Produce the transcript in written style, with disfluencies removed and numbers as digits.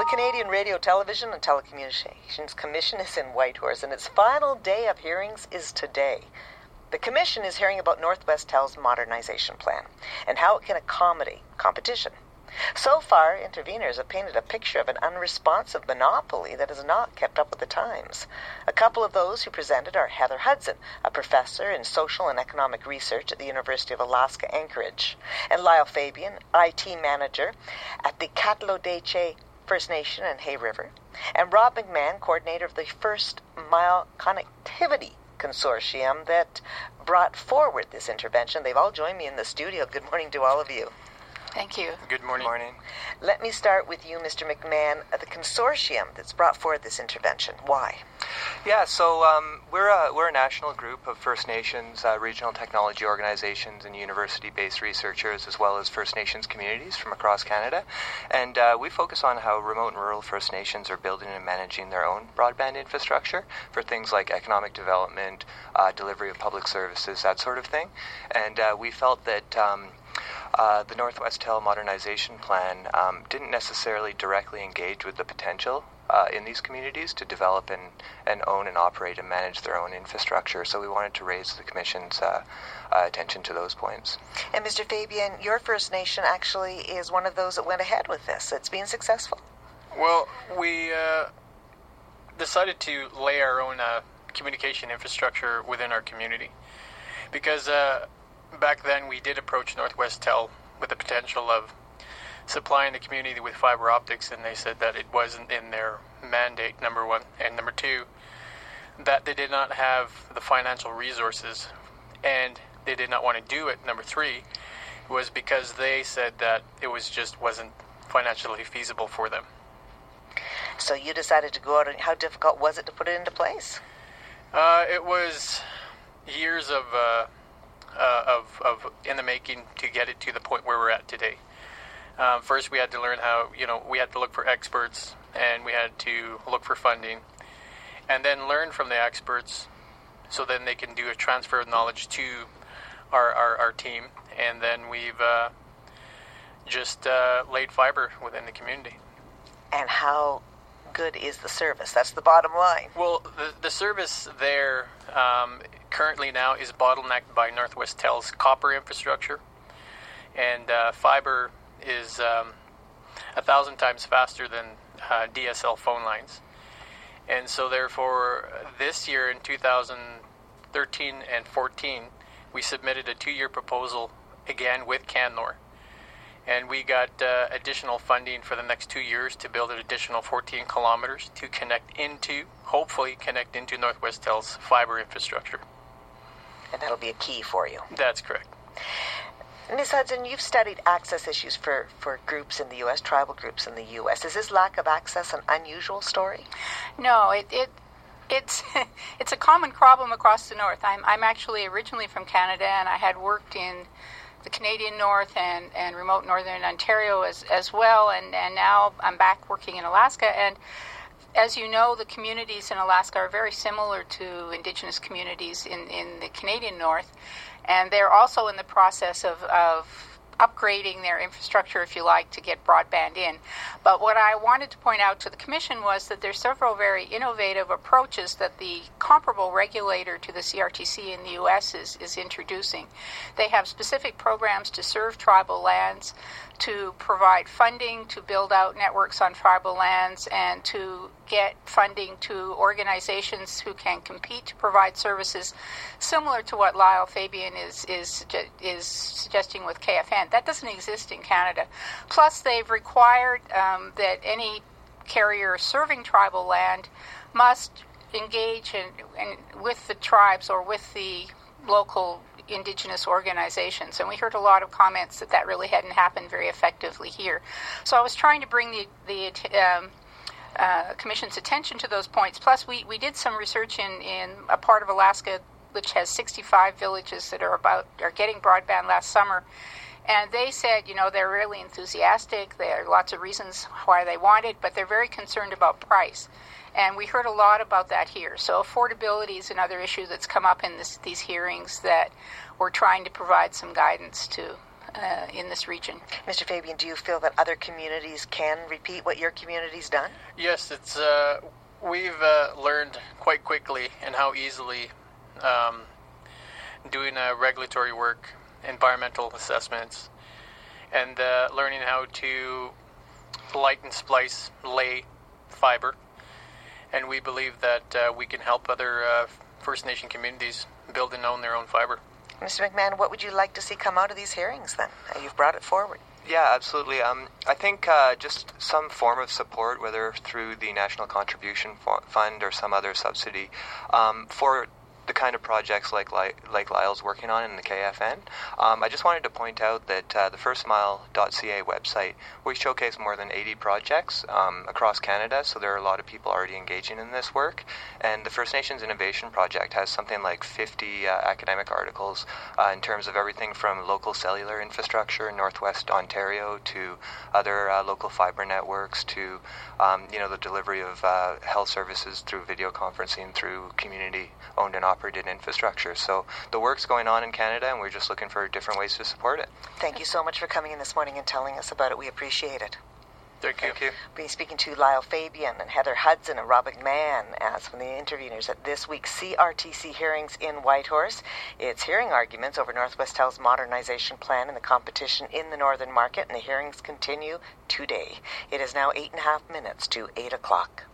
Canadian Radio, Television and Telecommunications Commission is in Whitehorse, and its final day of hearings is today. The Commission is hearing about Northwestel's modernization plan and how it can accommodate competition. So far, interveners have painted a picture of an unresponsive monopoly that has not kept up with the times. A couple of those who presented are Heather Hudson, a professor in social and economic research at the University of Alaska Anchorage, and Lyle Fabian, IT manager at the Catlodache First Nation in Hay River, and Rob McMahon, coordinator of the First Mile Connectivity Consortium that brought forward this intervention. They've all joined me in the studio. Good morning to all of you. Thank you. Good morning. Let me start with you, Mr. McMahon. The consortium that's brought forward this intervention. Why? Yeah, so we're a national group of First Nations, regional technology organizations, and university-based researchers, as well as First Nations communities from across Canada. And we focus on how remote and rural First Nations are building and managing their own broadband infrastructure for things like economic development, delivery of public services, that sort of thing. And we felt that the Northwestel Modernization Plan didn't necessarily directly engage with the potential in these communities to develop and own and operate and manage their own infrastructure. So we wanted to raise the Commission's attention to those points. And Mr. Fabian, your First Nation actually is one of those that went ahead with this. It's been successful. Well, we decided to lay our own communication infrastructure within our community because back then we did approach Northwestel with the potential of supplying the community with fiber optics, and they said that it wasn't in their mandate, number one, and number two, that they did not have the financial resources and they did not want to do it. Number three was because they said that it wasn't financially feasible for them. So you decided to go out, and how difficult was it to put it into place? It was years of in the making to get it to the point where we're at today. First, we had to learn how, we had to look for experts, and we had to look for funding, and then learn from the experts so then they can do a transfer of knowledge to our team, and then we've just laid fiber within the community. And how good is the service? That's the bottom line. Well, the service there currently now is bottlenecked by Northwestel's copper infrastructure, and fiber is 1,000 times faster than DSL phone lines. And so therefore, this year in 2013 and 14, we submitted a 2-year proposal again with Canlor. And we got additional funding for the next 2 years to build an additional 14 kilometers to hopefully connect into Northwestel's fiber infrastructure. And that'll be a key for you. That's correct. Ms. Hudson, you've studied access issues for groups in the U.S., tribal groups in the U.S. Is this lack of access an unusual story? No, it's it's a common problem across the North. I'm actually originally from Canada, and I had worked in the Canadian North and remote Northern Ontario as well, and now I'm back working in Alaska. And as you know, the communities in Alaska are very similar to Indigenous communities in the Canadian North, and they're also in the process of upgrading their infrastructure, if you like, to get broadband in. But what I wanted to point out to the Commission was that there's several very innovative approaches that the comparable regulator to the CRTC in the U.S. is introducing. They have specific programs to serve tribal lands, to provide funding to build out networks on tribal lands, and to get funding to organizations who can compete to provide services similar to what Lyle Fabian is suggesting with KFN. That doesn't exist in Canada. Plus, they've required that any carrier serving tribal land must engage with the tribes or with the local Indigenous organizations, and we heard a lot of comments that really hadn't happened very effectively here. So I was trying to bring the Commission's attention to those points. Plus, we did some research in a part of Alaska which has 65 villages that are getting broadband last summer, and they said, they're really enthusiastic. There are lots of reasons why they want it, but they're very concerned about price. And we heard a lot about that here. So affordability is another issue that's come up in these hearings that we're trying to provide some guidance to in this region. Mr. Fabian, do you feel that other communities can repeat what your community's done? Yes, it's we've learned quite quickly and how easily doing regulatory work, environmental assessments, and learning how to light and splice lay fiber. And we believe that we can help other First Nation communities build and own their own fiber. Mr. McMahon, what would you like to see come out of these hearings then? You've brought it forward. Yeah, absolutely. I think just some form of support, whether through the National Contribution Fund or some other subsidy, for the kind of projects like Lyle's working on in the KFN. I just wanted to point out that the firstmile.ca website, we showcase more than 80 projects across Canada, so there are a lot of people already engaging in this work. And the First Nations Innovation Project has something like 50 academic articles in terms of everything from local cellular infrastructure in Northwest Ontario to other local fiber networks to the delivery of health services through video conferencing through community-owned and operated infrastructure. So the work's going on in Canada, and we're just looking for different ways to support it. Thank you so much for coming in this morning and telling us about it. We appreciate it. Thank you. We'll be speaking to Lyle Fabian and Heather Hudson and Rob McMahon as from the interveners at this week's CRTC hearings in Whitehorse. It's hearing arguments over Northwest Tel's modernization plan and the competition in the northern market, and the hearings continue today. It is now 8.5 minutes to 8 o'clock.